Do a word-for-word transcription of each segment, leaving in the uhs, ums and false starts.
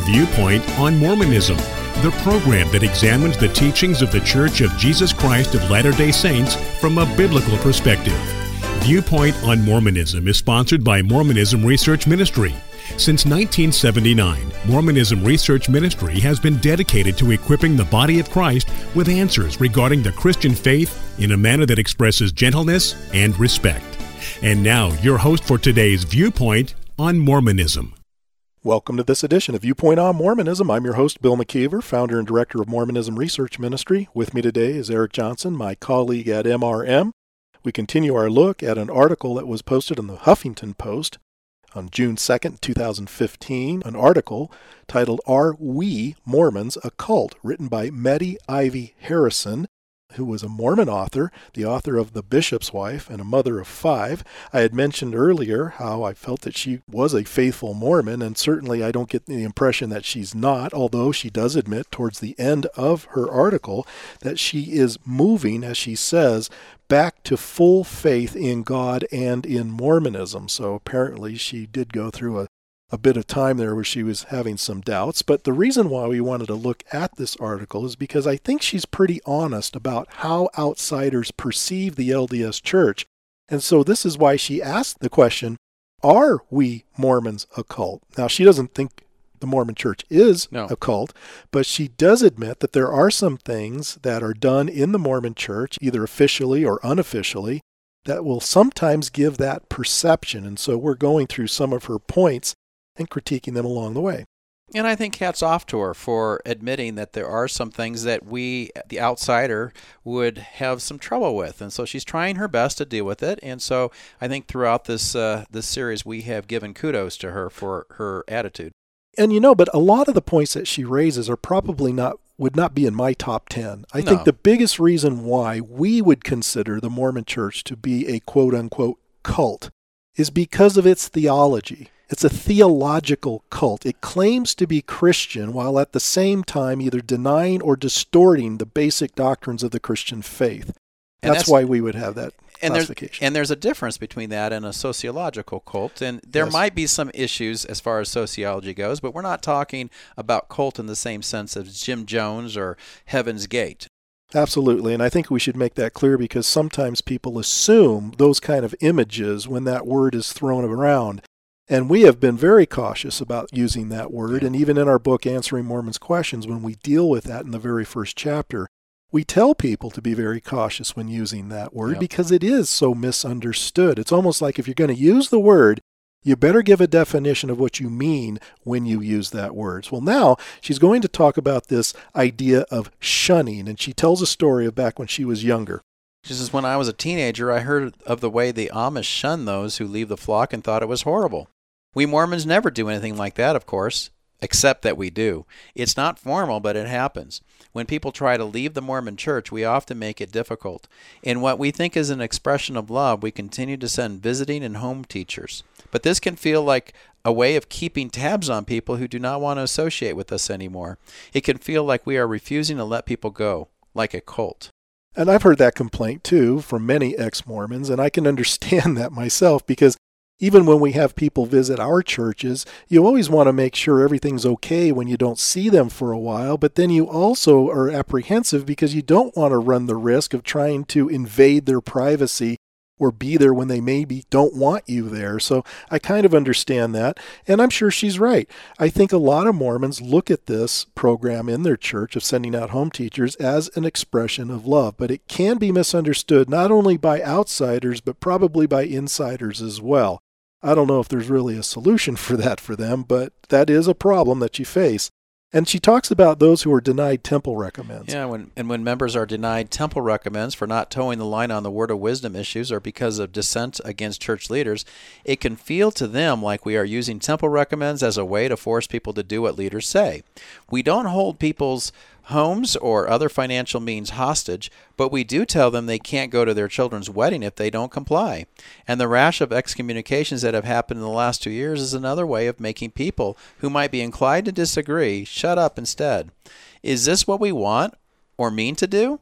Viewpoint on Mormonism, the program that examines the teachings of the Church of Jesus Christ of Latter-day Saints from a biblical perspective. Viewpoint on Mormonism is sponsored by Mormonism Research Ministry. Since nineteen seventy-nine, Mormonism Research Ministry has been dedicated to equipping the body of Christ with answers regarding the Christian faith in a manner that expresses gentleness and respect. And now, your host for today's Viewpoint on Mormonism. Welcome to this edition of Viewpoint on Mormonism. I'm your host, Bill McKeever, founder and director of Mormonism Research Ministry. With me today is Eric Johnson, my colleague at M R M. We continue our look at an article that was posted in the Huffington Post on June second, two thousand fifteen, an article titled, Are We Mormons a Cult?, written by Meddy Ivy Harrison, who was a Mormon author, the author of The Bishop's Wife and a mother of five. I had mentioned earlier how I felt that she was a faithful Mormon, and certainly I don't get the impression that she's not, although she does admit towards the end of her article that she is moving, as she says, back to full faith in God and in Mormonism. So apparently she did go through a a bit of time there where she was having some doubts. But the reason why we wanted to look at this article is because I think she's pretty honest about how outsiders perceive the L D S Church. And so this is why she asked the question, are we Mormons a cult? Now, she doesn't think the Mormon Church is no. a cult, but she does admit that there are some things that are done in the Mormon Church, either officially or unofficially, that will sometimes give that perception. And so we're going through some of her points and critiquing them along the way. And I think hats off to her for admitting that there are some things that we, the outsider, would have some trouble with. And so she's trying her best to deal with it. And so I think throughout this uh, this series, we have given kudos to her for her attitude. And you know, but a lot of the points that she raises are probably not, would not be in my top ten. I no. think the biggest reason why we would consider the Mormon Church to be a quote-unquote cult is because of its theology. It's a theological cult. It claims to be Christian while at the same time either denying or distorting the basic doctrines of the Christian faith. That's, that's why we would have that and classification. There's, and there's a difference between that and a sociological cult. And there yes. might be some issues as far as sociology goes, but we're not talking about cult in the same sense as Jim Jones or Heaven's Gate. Absolutely, and I think we should make that clear because sometimes people assume those kind of images when that word is thrown around. And we have been very cautious about using that word, and even in our book, Answering Mormons' Questions, when we deal with that in the very first chapter, we tell people to be very cautious when using that word yep. because it is so misunderstood. It's almost like if you're going to use the word, you better give a definition of what you mean when you use that word. Well, now she's going to talk about this idea of shunning, and she tells a story of back when she was younger. She says, when I was a teenager, I heard of the way the Amish shun those who leave the flock and thought it was horrible. We Mormons never do anything like that, of course, except that we do. It's not formal, but it happens. When people try to leave the Mormon Church, we often make it difficult. In what we think is an expression of love, we continue to send visiting and home teachers. But this can feel like a way of keeping tabs on people who do not want to associate with us anymore. It can feel like we are refusing to let people go, like a cult. And I've heard that complaint, too, from many ex-Mormons, and I can understand that myself because even when we have people visit our churches, you always want to make sure everything's okay when you don't see them for a while, but then you also are apprehensive because you don't want to run the risk of trying to invade their privacy or be there when they maybe don't want you there. So I kind of understand that, and I'm sure she's right. I think a lot of Mormons look at this program in their church of sending out home teachers as an expression of love, but it can be misunderstood not only by outsiders, but probably by insiders as well. I don't know if there's really a solution for that for them, but that is a problem that you face. And she talks about those who are denied temple recommends. Yeah, when, and when members are denied temple recommends for not towing the line on the word of wisdom issues or because of dissent against church leaders, it can feel to them like we are using temple recommends as a way to force people to do what leaders say. We don't hold people's homes or other financial means hostage, but we do tell them they can't go to their children's wedding if they don't comply. And the rash of excommunications that have happened in the last two years is another way of making people who might be inclined to disagree shut up instead. Is this what we want or mean to do?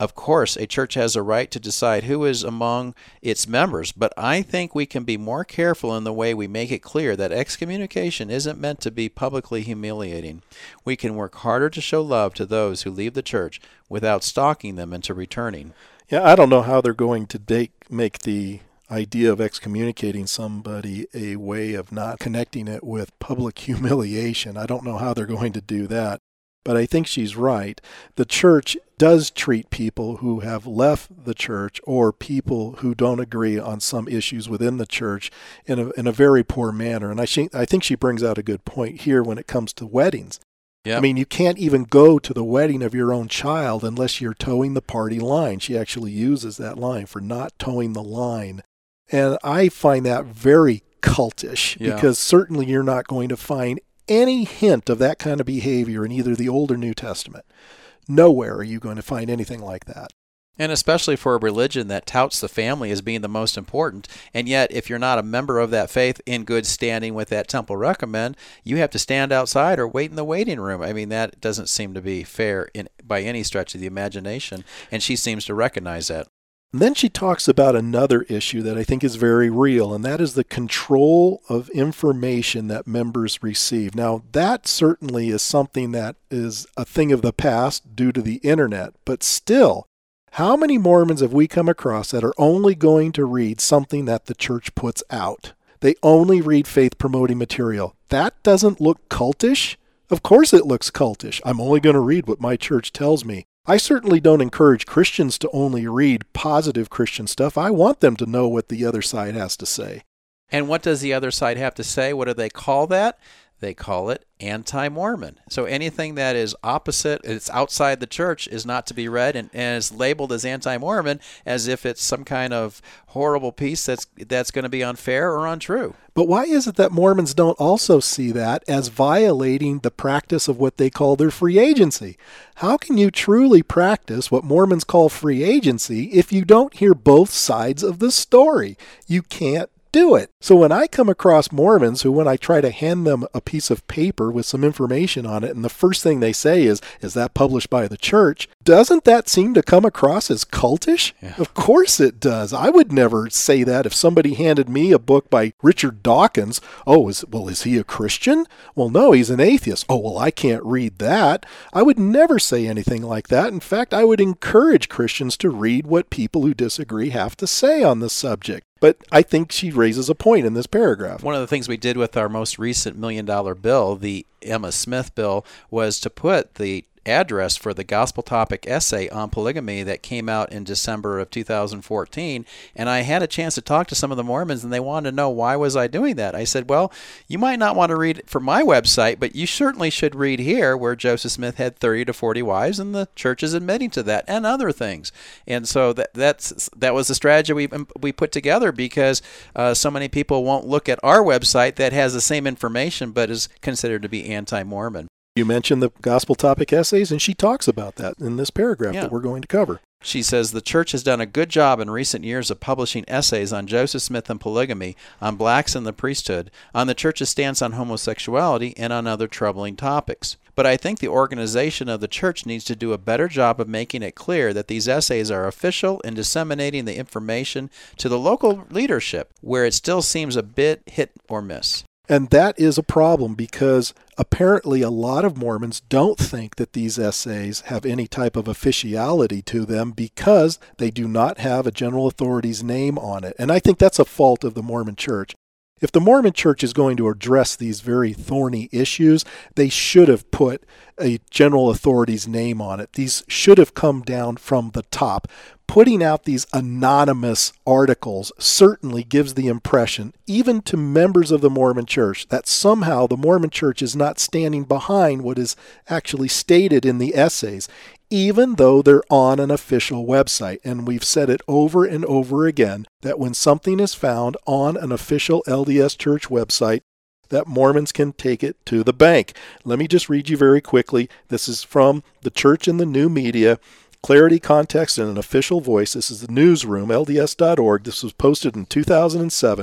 Of course, a church has a right to decide who is among its members, but I think we can be more careful in the way we make it clear that excommunication isn't meant to be publicly humiliating. We can work harder to show love to those who leave the church without stalking them into returning. Yeah, I don't know how they're going to make, make the idea of excommunicating somebody a way of not connecting it with public humiliation. I don't know how they're going to do that. But I think she's right. The church does treat people who have left the church or people who don't agree on some issues within the church in a, in a very poor manner. And I, she, I think she brings out a good point here when it comes to weddings. Yep. I mean, you can't even go to the wedding of your own child unless you're towing the party line. She actually uses that line for not towing the line. And I find that very cultish yeah. because certainly you're not going to find any hint of that kind of behavior in either the Old or New Testament. Nowhere are you going to find anything like that. And especially for a religion that touts the family as being the most important, and yet if you're not a member of that faith in good standing with that temple recommend, you have to stand outside or wait in the waiting room. I mean, that doesn't seem to be fair in, by any stretch of the imagination, and she seems to recognize that. And then she talks about another issue that I think is very real, and that is the control of information that members receive. Now, that certainly is something that is a thing of the past due to the internet, but still, how many Mormons have we come across that are only going to read something that the church puts out? They only read faith-promoting material. That doesn't look cultish? Of course it looks cultish. I'm only going to read what my church tells me. I certainly don't encourage Christians to only read positive Christian stuff. I want them to know what the other side has to say. And what does the other side have to say? What do they call that? They call it anti-Mormon. So anything that is opposite, it's outside the church, is not to be read and, and is labeled as anti-Mormon as if it's some kind of horrible piece that's that's going to be unfair or untrue. But why is it that Mormons don't also see that as violating the practice of what they call their free agency? How can you truly practice what Mormons call free agency if you don't hear both sides of the story? You can't do it. So when I come across Mormons who, when I try to hand them a piece of paper with some information on it, and the first thing they say is, is that published by the church? Doesn't that seem to come across as cultish? Yeah. Of course it does. I would never say that if somebody handed me a book by Richard Dawkins. Oh, is, well, is he a Christian? Well, no, he's an atheist. Oh, well, I can't read that. I would never say anything like that. In fact, I would encourage Christians to read what people who disagree have to say on the subject. But I think she raises a point in this paragraph. One of the things we did with our most recent million dollar bill, the Emma Smith bill, was to put the address for the gospel topic essay on polygamy that came out in December of two thousand fourteen, and I had a chance to talk to some of the Mormons, and they wanted to know why was I doing that. I said, well, you might not want to read from my website, but you certainly should read here where Joseph Smith had thirty to forty wives, and the church is admitting to that, and other things. And so that that's that was the strategy we we put together, because uh, so many people won't look at our website that has the same information but is considered to be anti-Mormon. You mentioned the gospel topic essays, and she talks about that in this paragraph yeah. that we're going to cover. She says the church has done a good job in recent years of publishing essays on Joseph Smith and polygamy, on blacks and the priesthood, on the church's stance on homosexuality, and on other troubling topics. But I think the organization of the church needs to do a better job of making it clear that these essays are official in disseminating the information to the local leadership, where it still seems a bit hit or miss. And that is a problem, because apparently a lot of Mormons don't think that these essays have any type of officiality to them because they do not have a general authority's name on it. And I think that's a fault of the Mormon Church. If the Mormon Church is going to address these very thorny issues, they should have put a general authority's name on it. These should have come down from the top. Putting out these anonymous articles certainly gives the impression, even to members of the Mormon Church, that somehow the Mormon Church is not standing behind what is actually stated in the essays, even though they're on an official website. And we've said it over and over again that when something is found on an official L D S Church website, that Mormons can take it to the bank. Let me just read you very quickly. This is from the Church in the New Media. Clarity, context, and an official voice. This is the newsroom, L D S dot org. This was posted in two thousand seven.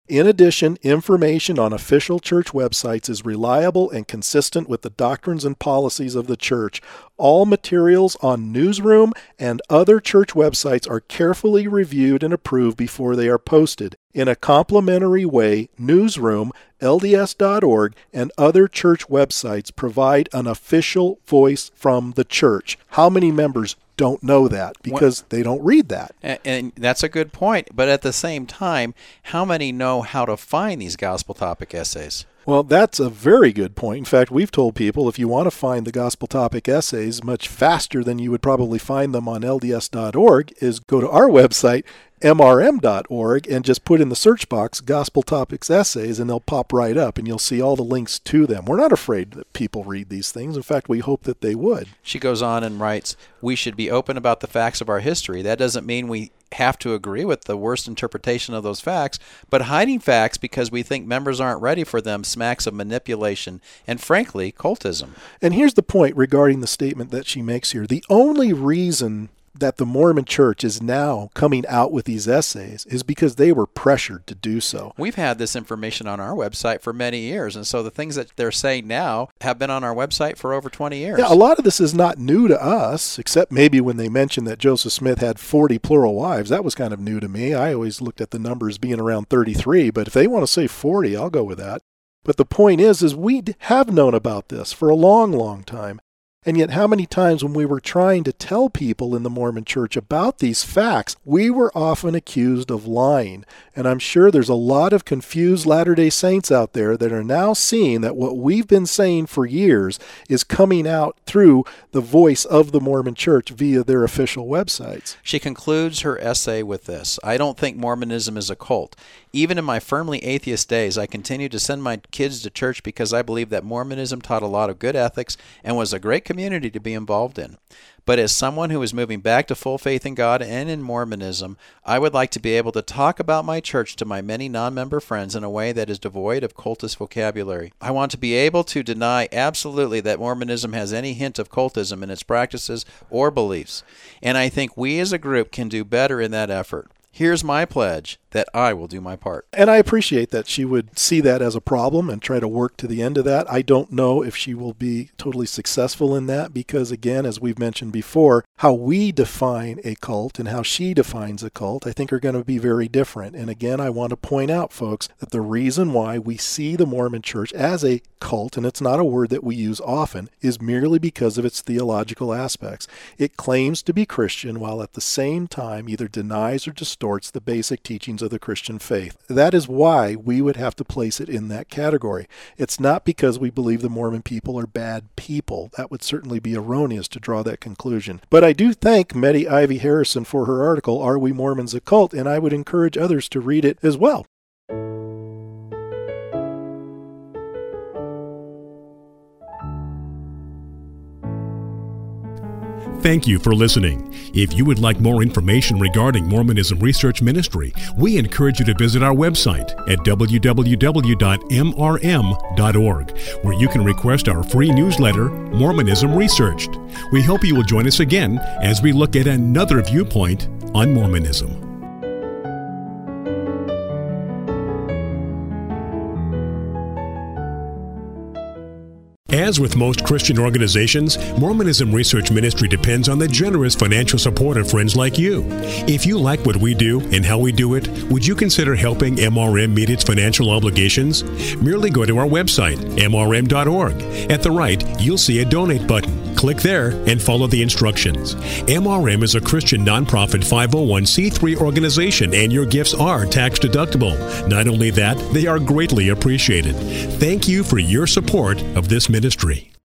In addition, information on official church websites is reliable and consistent with the doctrines and policies of the church. All materials on Newsroom and other church websites are carefully reviewed and approved before they are posted. In a complementary way, Newsroom, L D S dot org, and other church websites provide an official voice from the church. How many members don't know that because they don't read that? And, and that's a good point. But at the same time, how many know how to find these gospel topic essays? Well, that's a very good point. In fact, we've told people if you want to find the gospel topic essays much faster than you would probably find them on L D S dot org, is go to our website, M R M dot org, and just put in the search box Gospel Topics Essays, and they'll pop right up, and you'll see all the links to them. We're not afraid that people read these things. In fact, we hope that they would. She goes on and writes, we should be open about the facts of our history. That doesn't mean we have to agree with the worst interpretation of those facts, but hiding facts because we think members aren't ready for them smacks of manipulation and, frankly, cultism. And here's the point regarding the statement that she makes here. The only reason that the Mormon Church is now coming out with these essays is because they were pressured to do so. We've had this information on our website for many years, and so the things that they're saying now have been on our website for over twenty years. Yeah, a lot of this is not new to us, except maybe when they mentioned that Joseph Smith had forty plural wives. That was kind of new to me. I always looked at the numbers being around thirty-three, but if they want to say forty, I'll go with that. But the point is, is we have known about this for a long, long time. And yet how many times when we were trying to tell people in the Mormon Church about these facts, we were often accused of lying. And I'm sure there's a lot of confused Latter-day Saints out there that are now seeing that what we've been saying for years is coming out through the voice of the Mormon Church via their official websites. She concludes her essay with this: I don't think Mormonism is a cult. Even in my firmly atheist days, I continued to send my kids to church because I believe that Mormonism taught a lot of good ethics and was a great community to be involved in. But as someone who is moving back to full faith in God and in Mormonism, I would like to be able to talk about my church to my many non-member friends in a way that is devoid of cultist vocabulary. I want to be able to deny absolutely that Mormonism has any hint of cultism in its practices or beliefs, and I think we as a group can do better in that effort. Here's my pledge that I will do my part. And I appreciate that she would see that as a problem and try to work to the end of that. I don't know if she will be totally successful in that because, again, as we've mentioned before, how we define a cult and how she defines a cult, I think are going to be very different. And again, I want to point out, folks, that the reason why we see the Mormon Church as a cult, and it's not a word that we use often, is merely because of its theological aspects. It claims to be Christian while at the same time either denies or distorts the basic teachings of the Christian faith. That is why we would have to place it in that category. It's not because we believe the Mormon people are bad people. That would certainly be erroneous to draw that conclusion. But I do thank Meddy Ivy Harrison for her article, Are We Mormons a Cult? And I would encourage others to read it as well. Thank you for listening. If you would like more information regarding Mormonism Research Ministry, we encourage you to visit our website at w w w dot m r m dot org, where you can request our free newsletter, Mormonism Researched. We hope you will join us again as we look at another viewpoint on Mormonism. As with most Christian organizations, Mormonism Research Ministry depends on the generous financial support of friends like you. If you like what we do and how we do it, would you consider helping M R M meet its financial obligations? Merely go to our website, m r m dot org. At the right, you'll see a donate button. Click there and follow the instructions. M R M is a Christian nonprofit five oh one c three organization, and your gifts are tax deductible. Not only that, they are greatly appreciated. Thank you for your support of this ministry.